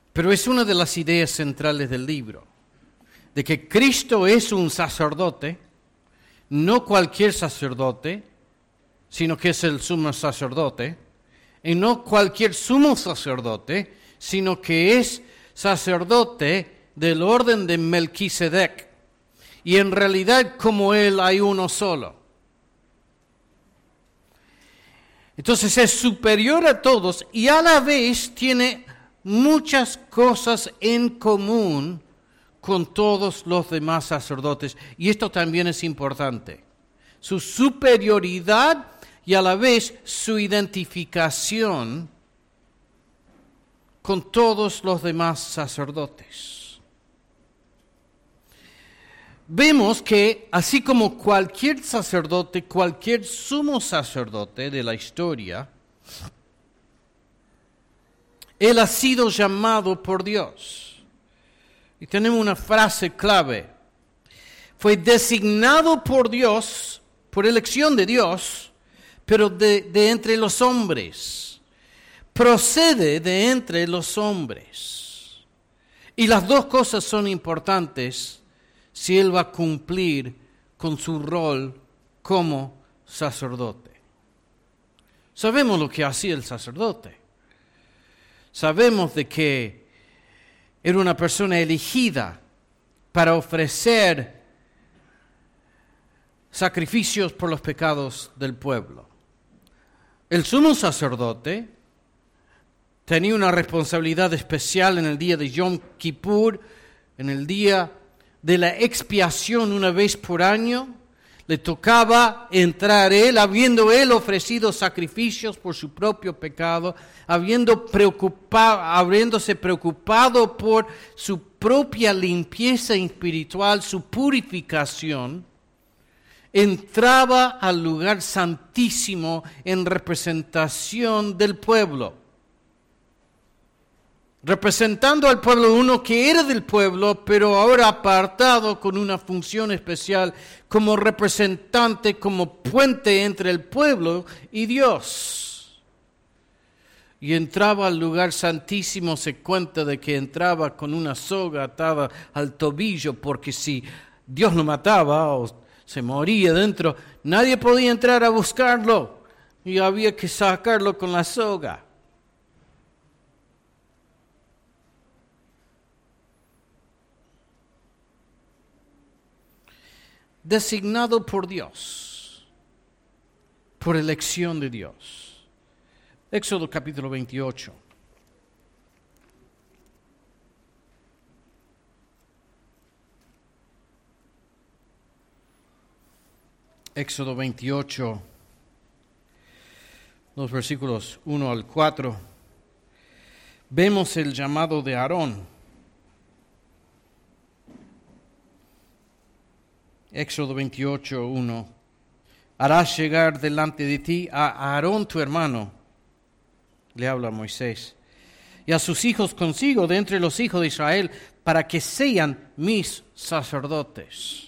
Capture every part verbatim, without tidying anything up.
Pero es una de las ideas centrales del libro, de que Cristo es un sacerdote, no cualquier sacerdote, sino que es el sumo sacerdote, y no cualquier sumo sacerdote, sino que es sacerdote del orden de Melquisedec. Y en realidad, como él, hay uno solo. Entonces es superior a todos y a la vez tiene muchas cosas en común con todos los demás sacerdotes. Y esto también es importante. Su superioridad y a la vez su identificación con todos los demás sacerdotes. Vemos que así como cualquier sacerdote, cualquier sumo sacerdote de la historia, él ha sido llamado por Dios. Y tenemos una frase clave. Fue designado por Dios, por elección de Dios, pero de, de entre los hombres. Procede de entre los hombres. Y las dos cosas son importantes si él va a cumplir con su rol como sacerdote. Sabemos lo que hacía el sacerdote. Sabemos de que era una persona elegida para ofrecer sacrificios por los pecados del pueblo. El sumo sacerdote tenía una responsabilidad especial en el día de Yom Kippur, en el día de la expiación una vez por año. Le tocaba entrar él, habiendo él ofrecido sacrificios por su propio pecado, habiendo preocupado, habiéndose preocupado por su propia limpieza espiritual, su purificación, entraba al lugar santísimo en representación del pueblo. Representando al pueblo, uno que era del pueblo, pero ahora apartado con una función especial como representante, como puente entre el pueblo y Dios. Y entraba al lugar santísimo, se cuenta de que entraba con una soga atada al tobillo, porque si Dios lo mataba o se moría dentro, nadie podía entrar a buscarlo y había que sacarlo con la soga. Designado por Dios, por elección de Dios. Éxodo capítulo veintiocho. Éxodo veintiocho, los versículos uno al cuatro. Vemos el llamado de Aarón. Éxodo veintiocho, uno. Harás llegar delante de ti a Aarón tu hermano, le habla a Moisés, y a sus hijos consigo de entre los hijos de Israel, para que sean mis sacerdotes.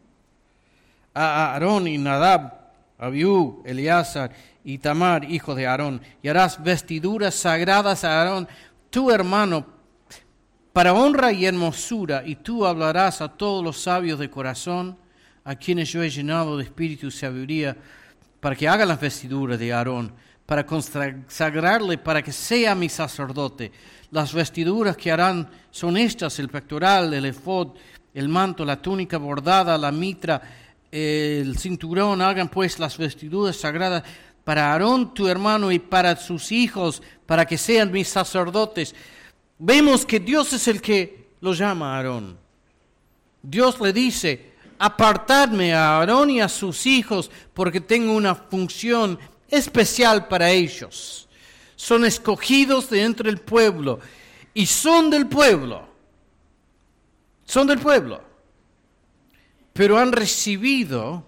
A Aarón y Nadab, Abiú, Eleazar y Tamar, hijos de Aarón, y harás vestiduras sagradas a Aarón, tu hermano, para honra y hermosura, y tú hablarás a todos los sabios de corazón, a quienes yo he llenado de espíritu y sabiduría, para que hagan las vestiduras de Aarón, para consagrarle, para que sea mi sacerdote. Las vestiduras que harán son estas: el pectoral, el efod, el manto, la túnica bordada, la mitra, el cinturón. Hagan pues las vestiduras sagradas para Aarón tu hermano y para sus hijos, para que sean mis sacerdotes. Vemos que Dios es el que lo llama a Aarón. Dios le dice: apartadme a Aarón y a sus hijos, porque tengo una función especial para ellos. Son escogidos de entre el pueblo y son del pueblo. Son del pueblo. Pero han recibido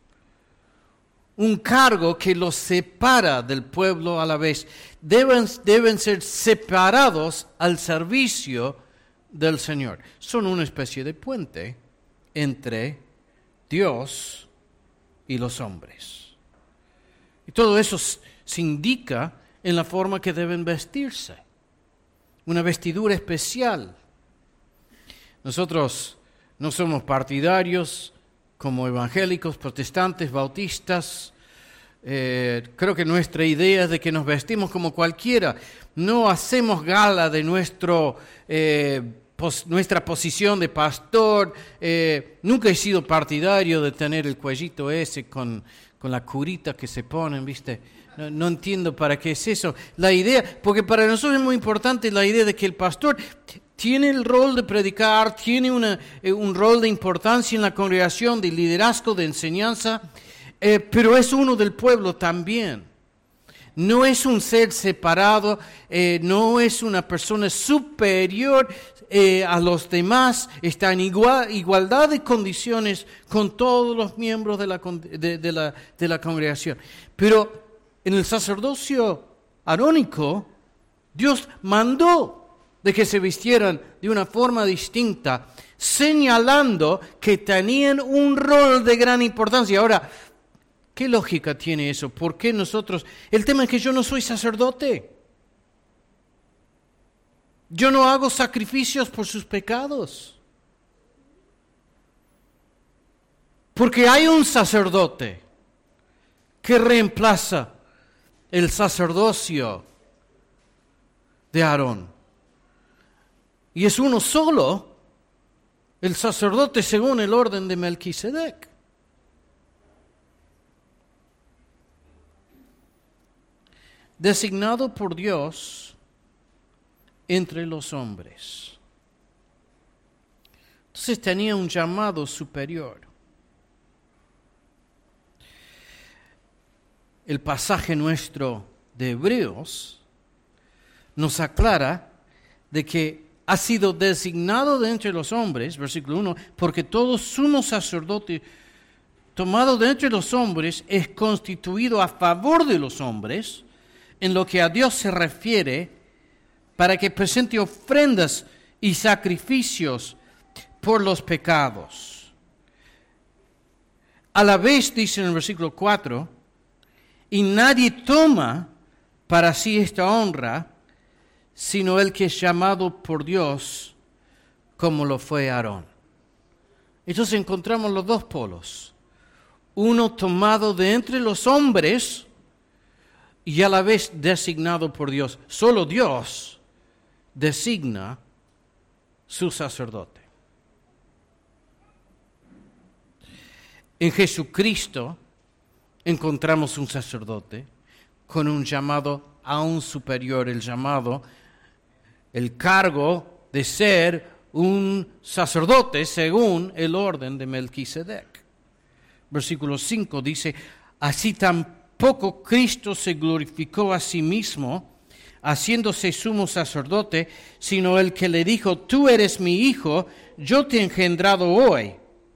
un cargo que los separa del pueblo a la vez. Deben, deben ser separados al servicio del Señor. Son una especie de puente entre Dios y los hombres. Y todo eso se indica en la forma que deben vestirse. una vestidura especial. Nosotros no somos partidarios como evangélicos, protestantes, bautistas. Eh, creo que nuestra idea es de que nos vestimos como cualquiera. No hacemos gala de nuestro, eh, pos, nuestra posición de pastor. Eh, nunca he sido partidario de tener el cuellito ese con, con la curita que se ponen, ¿viste? No, no entiendo para qué es eso. La idea, porque para nosotros es muy importante la idea de que el pastor tiene el rol de predicar, tiene una, eh, un rol de importancia en la congregación, de liderazgo, de enseñanza, eh, pero es uno del pueblo también. No es un ser separado, eh, no es una persona superior eh, a los demás, está en igual, igualdad de condiciones con todos los miembros de la, de, de la, de la congregación. Pero en el sacerdocio arónico, Dios mandó de que se vistieran de una forma distinta, señalando que tenían un rol de gran importancia. Ahora, ¿qué lógica tiene eso? ¿Por qué nosotros? El tema es que yo no soy sacerdote. Yo no hago sacrificios por sus pecados. Porque hay un sacerdote que reemplaza el sacerdocio de Aarón. Y es uno solo, el sacerdote según el orden de Melquisedec. Designado por Dios entre los hombres. Entonces tenía un llamado superior. El pasaje nuestro de Hebreos nos aclara de que ha sido designado de entre los hombres, versículo uno, porque todo sumo sacerdote tomado de entre los hombres es constituido a favor de los hombres, en lo que a Dios se refiere, para que presente ofrendas y sacrificios por los pecados. A la vez, dice en el versículo cuatro, y nadie toma para sí esta honra, sino el que es llamado por Dios, como lo fue Aarón. Entonces encontramos los dos polos. Uno tomado de entre los hombres y a la vez designado por Dios. Solo Dios designa su sacerdote. En Jesucristo encontramos un sacerdote con un llamado aún superior, el llamado, el cargo de ser un sacerdote según el orden de Melquisedec. Versículo cinco dice, así tampoco Cristo se glorificó a sí mismo, haciéndose sumo sacerdote, sino el que le dijo, tú eres mi hijo, yo te he engendrado hoy.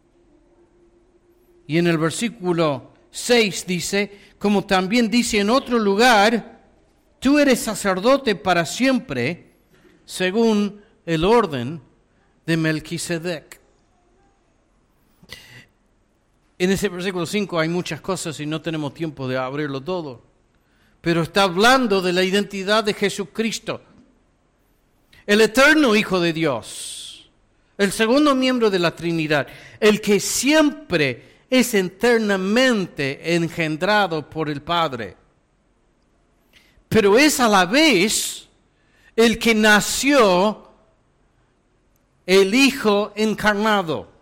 Y en el versículo seis dice, como también dice en otro lugar, tú eres sacerdote para siempre, según el orden de Melquisedec. En ese versículo cinco hay muchas cosas y no tenemos tiempo de abrirlo todo. Pero está hablando de la identidad de Jesucristo, el eterno Hijo de Dios, el segundo miembro de la Trinidad, el que siempre es eternamente engendrado por el Padre. Pero es a la vez el que nació, el Hijo encarnado.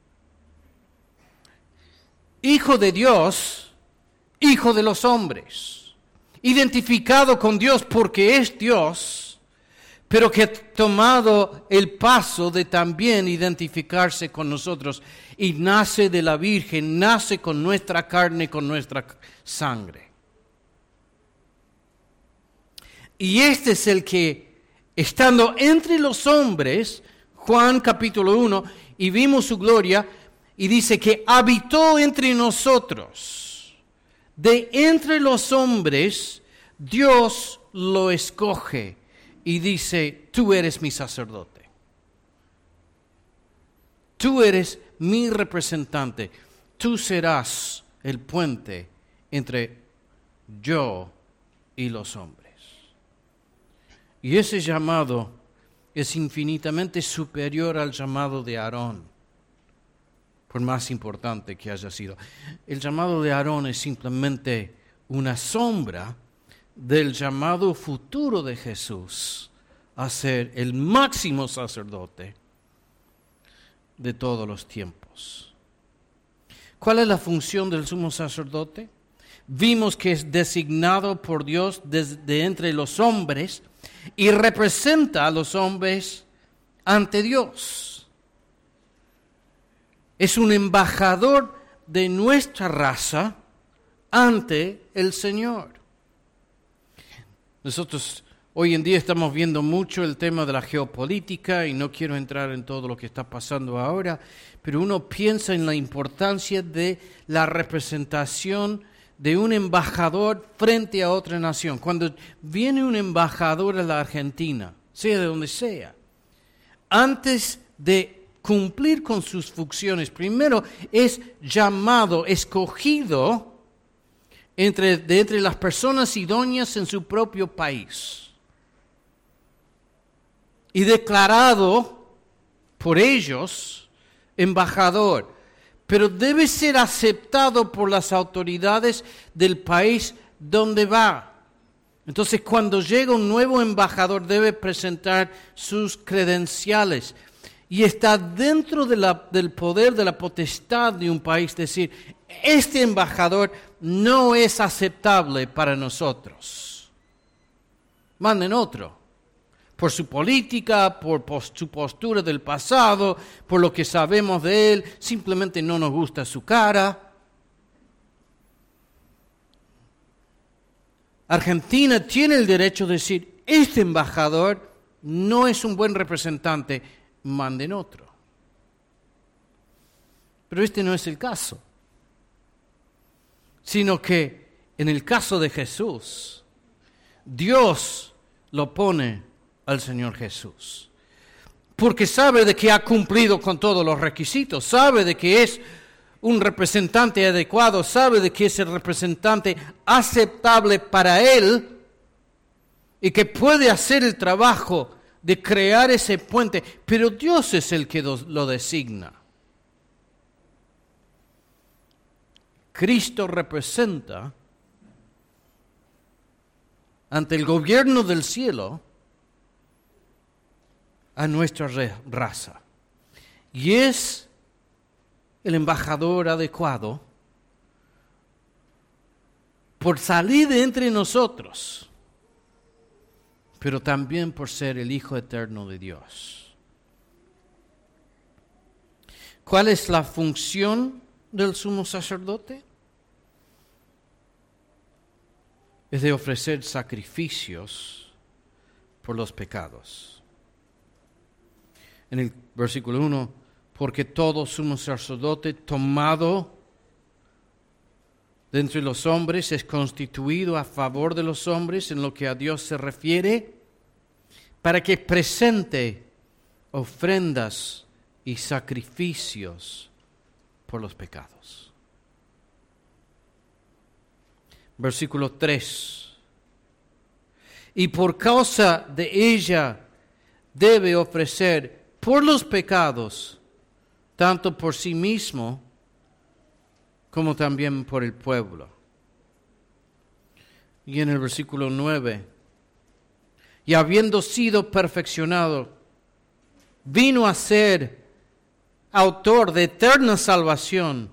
Hijo de Dios, Hijo de los hombres, identificado con Dios porque es Dios, pero que ha tomado el paso de también identificarse con nosotros y nace de la Virgen, nace con nuestra carne, con nuestra sangre. Y este es el que, estando entre los hombres, Juan capítulo uno, y vimos su gloria, y dice que habitó entre nosotros. De entre los hombres, Dios lo escoge y dice, tú eres mi sacerdote. Tú eres mi representante. Tú serás el puente entre yo y los hombres. Y ese llamado es infinitamente superior al llamado de Aarón, por más importante que haya sido. El llamado de Aarón es simplemente una sombra del llamado futuro de Jesús a ser el máximo sacerdote de todos los tiempos. ¿Cuál es la función del sumo sacerdote? Vimos que es designado por Dios desde entre los hombres y representa a los hombres ante Dios. Es un embajador de nuestra raza ante el Señor. Nosotros hoy en día estamos viendo mucho el tema de la geopolítica y no quiero entrar en todo lo que está pasando ahora, pero uno piensa en la importancia de la representación de un embajador frente a otra nación. Cuando viene un embajador a la Argentina, sea de donde sea, antes de cumplir con sus funciones, primero es llamado, escogido entre, de entre las personas idóneas en su propio país y declarado por ellos embajador, pero debe ser aceptado por las autoridades del país donde va. Entonces, cuando llega un nuevo embajador, debe presentar sus credenciales y está dentro de la, del poder, de la potestad de un país, decir, este embajador no es aceptable para nosotros. Manden otro. Por su política, por post- su postura del pasado, por lo que sabemos de él, simplemente no nos gusta su cara. Argentina tiene el derecho de decir, este embajador no es un buen representante, manden otro. Pero este no es el caso, sino que en el caso de Jesús, Dios lo pone al Señor Jesús, porque sabe de que ha cumplido con todos los requisitos, sabe de que es un representante adecuado, sabe de que es el representante aceptable para Él y que puede hacer el trabajo de crear ese puente, pero Dios es el que lo designa. Cristo representa ante el gobierno del cielo a nuestra raza. Y es el embajador adecuado por salir de entre nosotros, pero también por ser el Hijo eterno de Dios. ¿Cuál es la función del sumo sacerdote? Es de ofrecer sacrificios por los pecados. En el versículo uno, porque todo sumo sacerdote tomado de entre los hombres es constituido a favor de los hombres en lo que a Dios se refiere, para que presente ofrendas y sacrificios por los pecados. Versículo tres, y por causa de ella debe ofrecer por los pecados, tanto por sí mismo como también por el pueblo. Y en el versículo nueve, y habiendo sido perfeccionado, vino a ser autor de eterna salvación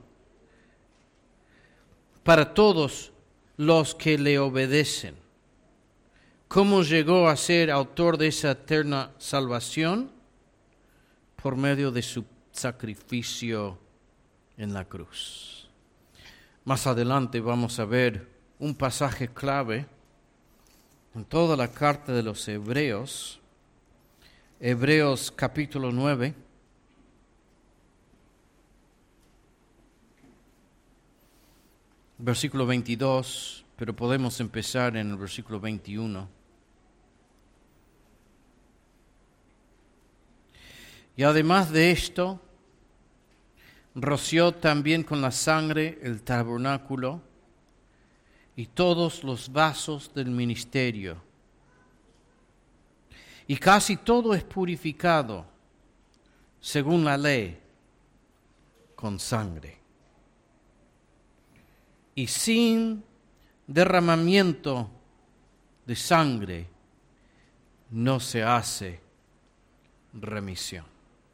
para todos los que le obedecen. ¿Cómo llegó a ser autor de esa eterna salvación? Por medio de su sacrificio en la cruz. Más adelante vamos a ver un pasaje clave en toda la carta de los Hebreos, Hebreos capítulo nueve, versículo veintidós, pero podemos empezar en el versículo veintiuno. Y además de esto, roció también con la sangre el tabernáculo y todos los vasos del ministerio. Y casi todo es purificado, según la ley, con sangre. Y sin derramamiento de sangre no se hace remisión.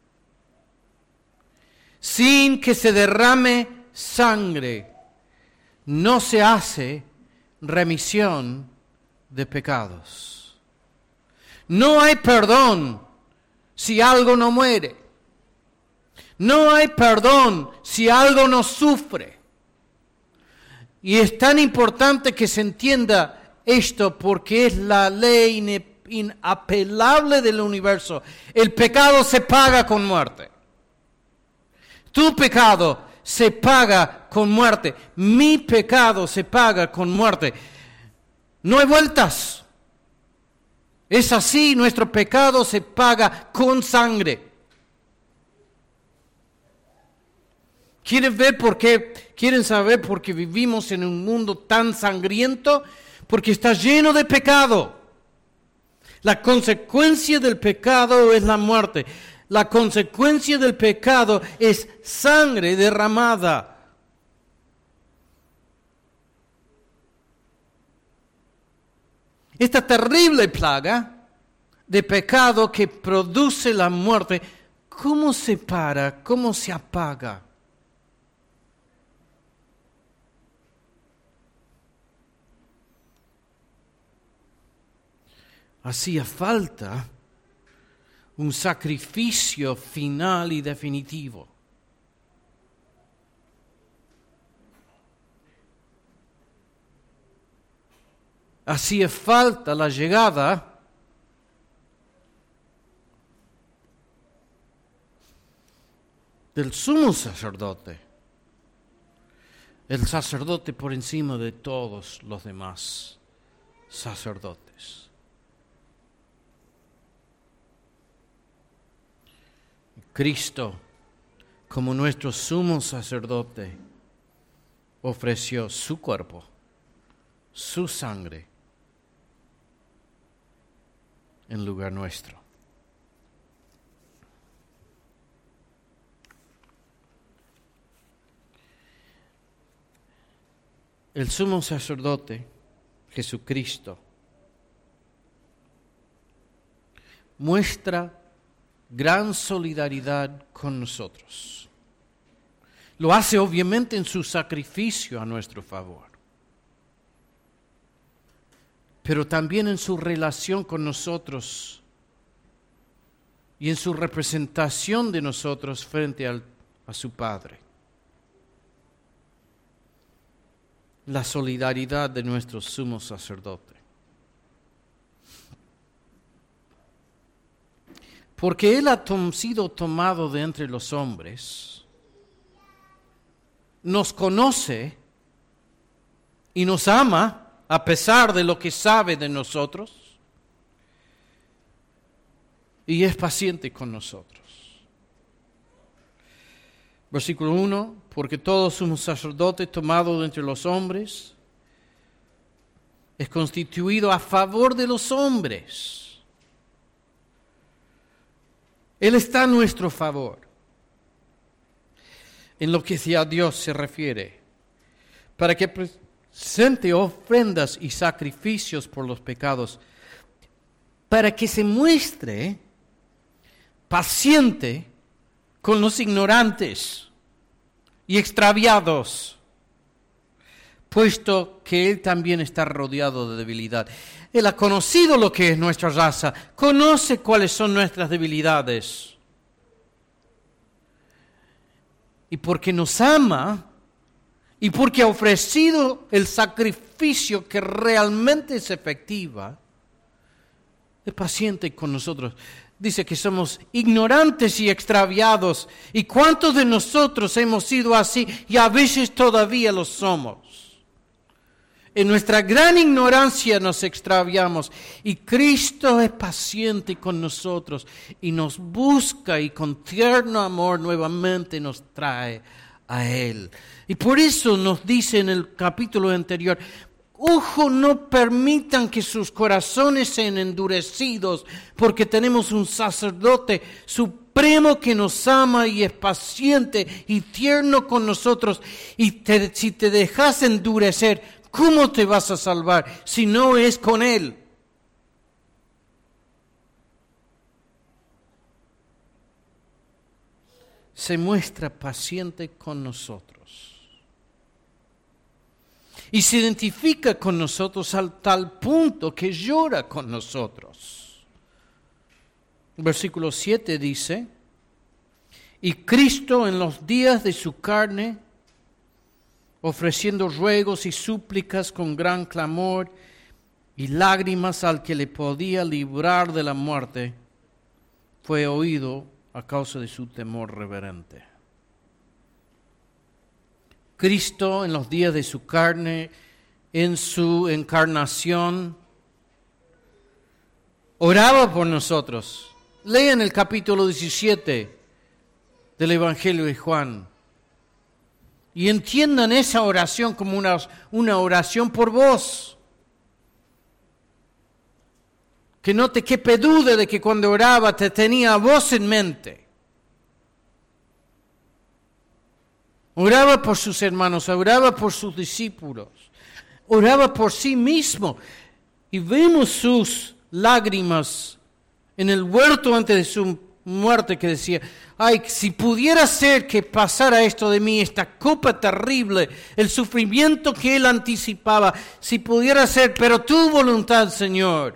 Sin que se derrame sangre no se hace remisión de pecados. No hay perdón si algo no muere. No hay perdón si algo no sufre. Y es tan importante que se entienda esto porque es la ley inapelable del universo. El pecado se paga con muerte. Tu pecado se paga con muerte. Mi pecado se paga con muerte. No hay vueltas. Es así, nuestro pecado se paga con sangre. ¿Quieren ver por qué? ¿Quieren saber por qué vivimos en un mundo tan sangriento? Porque está lleno de pecado. La consecuencia del pecado es la muerte. La consecuencia del pecado es sangre derramada. Esta terrible plaga de pecado que produce la muerte, ¿cómo se para? ¿Cómo se apaga? Hacía falta un sacrificio final y definitivo. Hacía falta la llegada del sumo sacerdote, el sacerdote por encima de todos los demás sacerdotes. Cristo, como nuestro sumo sacerdote, ofreció su cuerpo, su sangre, en lugar nuestro. El sumo sacerdote, Jesucristo, muestra gran solidaridad con nosotros. Lo hace obviamente en su sacrificio a nuestro favor, pero también en su relación con nosotros y en su representación de nosotros frente al, a su Padre. La solidaridad de nuestro sumo sacerdote. Porque Él ha tom- sido tomado de entre los hombres, nos conoce y nos ama a pesar de lo que sabe de nosotros y es paciente con nosotros. Versículo uno, porque todo sumo sacerdote tomado de entre los hombres es constituido a favor de los hombres. Él está a nuestro favor. En lo que a Dios se refiere, para que presente ofrendas y sacrificios por los pecados, para que se muestre paciente con los ignorantes y extraviados, puesto que Él también está rodeado de debilidad. Él ha conocido lo que es nuestra raza, conoce cuáles son nuestras debilidades. Y porque nos ama, y porque ha ofrecido el sacrificio que realmente es efectiva, es paciente con nosotros. Dice que somos ignorantes y extraviados. ¿Y cuántos de nosotros hemos sido así y a veces todavía lo somos? En nuestra gran ignorancia nos extraviamos y Cristo es paciente con nosotros y nos busca y con tierno amor nuevamente nos trae a Él. Y por eso nos dice en el capítulo anterior, Ojo, no permitan que sus corazones sean endurecidos, porque tenemos un sacerdote supremo que nos ama y es paciente y tierno con nosotros. Y te, si te dejas endurecer, ¿cómo te vas a salvar si no es con Él? Se muestra paciente con nosotros. Y se identifica con nosotros al tal punto que llora con nosotros. Versículo siete dice, y Cristo en los días de su carne, ofreciendo ruegos y súplicas con gran clamor y lágrimas al que le podía librar de la muerte, fue oído a causa de su temor reverente. Cristo en los días de su carne, en su encarnación, oraba por nosotros. Lean el capítulo diecisiete del Evangelio de Juan y entiendan esa oración como una, una oración por vos. Que no te quepe duda de que cuando oraba te tenía a vos en mente. Oraba por sus hermanos, oraba por sus discípulos, oraba por sí mismo. Y vemos sus lágrimas en el huerto antes de su muerte que decía, ay, si pudiera ser que pasara esto de mí, esta copa terrible, el sufrimiento que él anticipaba, si pudiera ser, pero tu voluntad, Señor.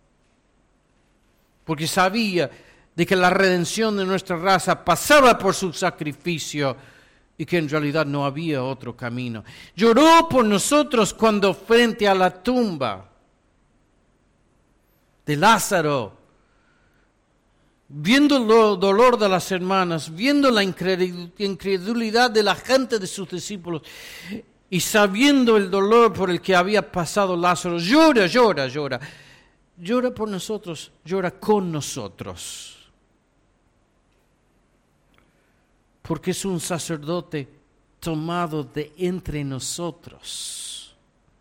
Porque sabía de que la redención de nuestra raza pasaba por su sacrificio, y que en realidad no había otro camino. Lloró por nosotros cuando frente a la tumba de Lázaro, viendo el dolor de las hermanas, viendo la incredulidad de la gente de sus discípulos y sabiendo el dolor por el que había pasado Lázaro, llora, llora, llora. Llora por nosotros, llora con nosotros. Porque es un sacerdote tomado de entre nosotros.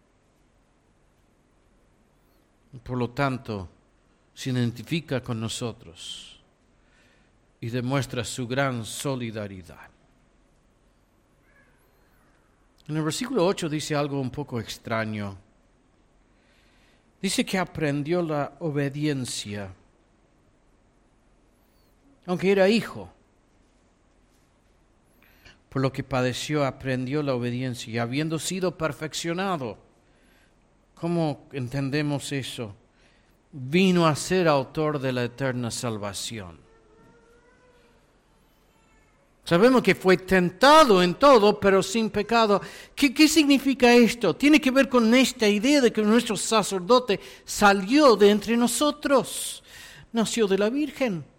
Por lo tanto, se identifica con nosotros y demuestra su gran solidaridad. En el versículo ocho dice algo un poco extraño. Dice que aprendió la obediencia, aunque era hijo. Por lo que padeció, aprendió la obediencia y habiendo sido perfeccionado. ¿Cómo entendemos eso? Vino a ser autor de la eterna salvación. Sabemos que fue tentado en todo, pero sin pecado. ¿Qué, qué significa esto? Tiene que ver con esta idea de que nuestro sacerdote salió de entre nosotros. Nació de la Virgen.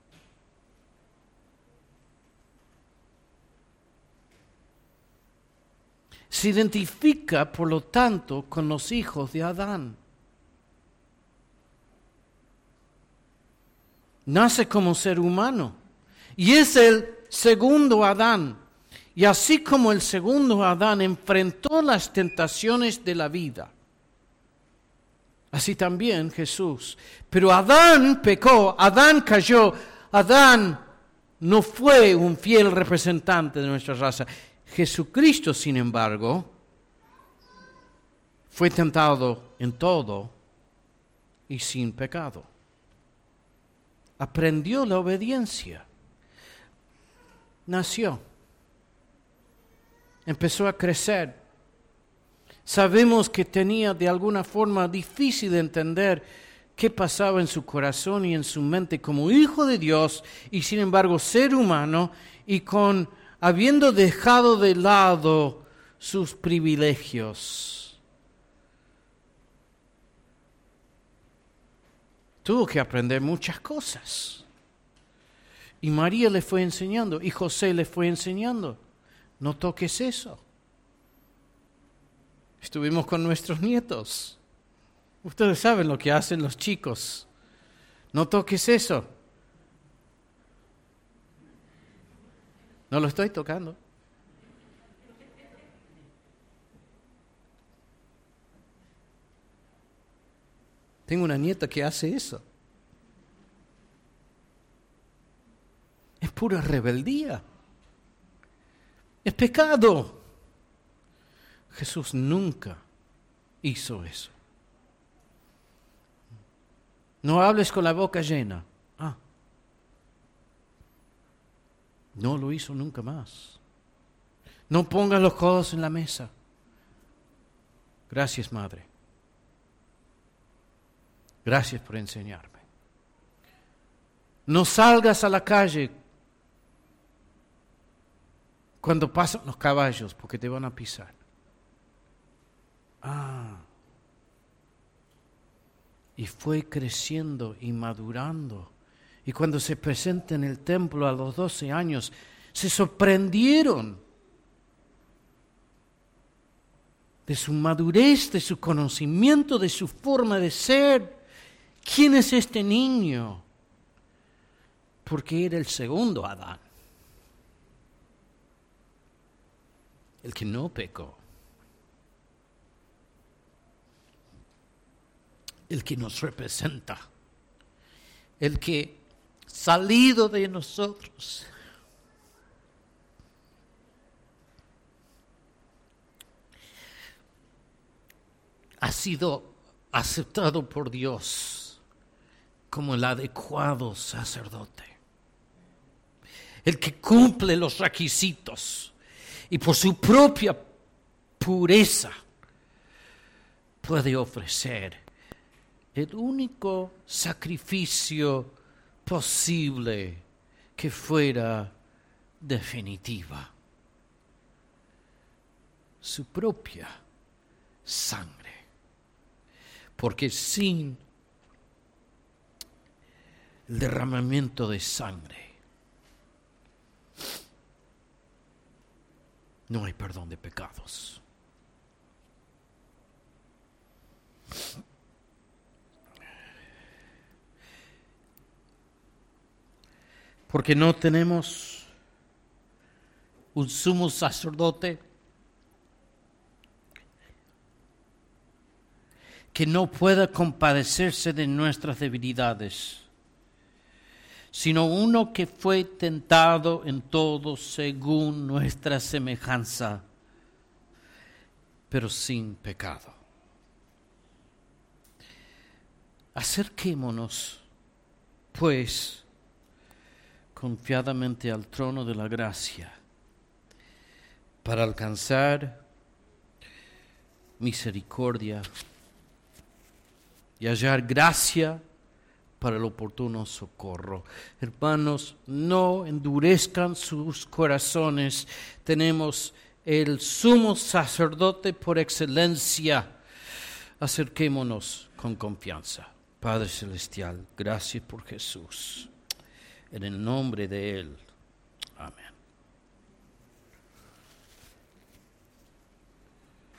Se identifica, por lo tanto, con los hijos de Adán. Nace como ser humano y es el segundo Adán. Y así como el segundo Adán enfrentó las tentaciones de la vida, así también Jesús. Pero Adán pecó, Adán cayó, Adán no fue un fiel representante de nuestra raza. Jesucristo, sin embargo, fue tentado en todo y sin pecado. Aprendió la obediencia. Nació. Empezó a crecer. Sabemos que tenía de alguna forma difícil de entender qué pasaba en su corazón y en su mente como hijo de Dios y sin embargo ser humano y con habiendo dejado de lado sus privilegios. Tuvo que aprender muchas cosas. Y María le fue enseñando, y José le fue enseñando. No toques eso. Estuvimos con nuestros nietos. Ustedes saben lo que hacen los chicos. No toques eso. No lo estoy tocando. Tengo una nieta que hace eso. Es pura rebeldía. Es pecado. Jesús nunca hizo eso. No hables con la boca llena. Ah. No lo hizo nunca más. No pongas los codos en la mesa. Gracias, Madre. Gracias por enseñarme. No salgas a la calle cuando pasan los caballos porque te van a pisar. Ah. Y fue creciendo y madurando. Y cuando se presenta en el templo a los doce años, se sorprendieron de su madurez, de su conocimiento, de su forma de ser. ¿Quién es este niño? Porque era el segundo Adán, el que no pecó, el que nos representa, el que salido de nosotros ha sido aceptado por Dios como el adecuado sacerdote, el que cumple los requisitos y por su propia pureza puede ofrecer el único sacrificio posible que fuera definitiva, su propia sangre. Porque sin el derramamiento de sangre no hay perdón de pecados. Porque no tenemos un sumo sacerdote que no pueda compadecerse de nuestras debilidades, sino uno que fue tentado en todo según nuestra semejanza, pero sin pecado. Acerquémonos, pues, confiadamente al trono de la gracia para alcanzar misericordia y hallar gracia para el oportuno socorro. Hermanos, no endurezcan sus corazones. Tenemos el sumo sacerdote por excelencia. Acerquémonos con confianza. Padre Celestial, gracias por Jesús. En el nombre de Él. Amén.